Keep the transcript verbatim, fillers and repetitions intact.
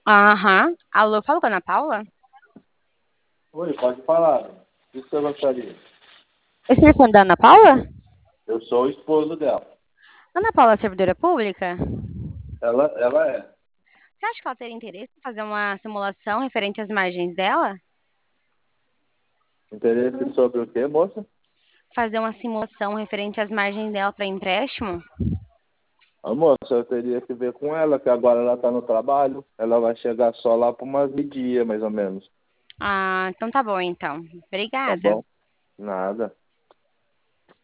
Aham. Alô, fala com a Ana Paula? Oi, pode falar. O que você gostaria? Esse telefone da Ana Paula? Eu sou o esposo dela. Ana Paula é servidora pública? Ela, ela é. Você acha que ela teria interesse em fazer uma simulação referente às margens dela? Interesse sobre o quê, moça? Fazer uma simulação referente às margens dela para empréstimo? A moça, eu teria que ver com ela, que agora ela está no trabalho. Ela vai chegar só lá por umas meio-dia, mais ou menos. Ah, então tá bom então. Tá Obrigada. bom? Nada.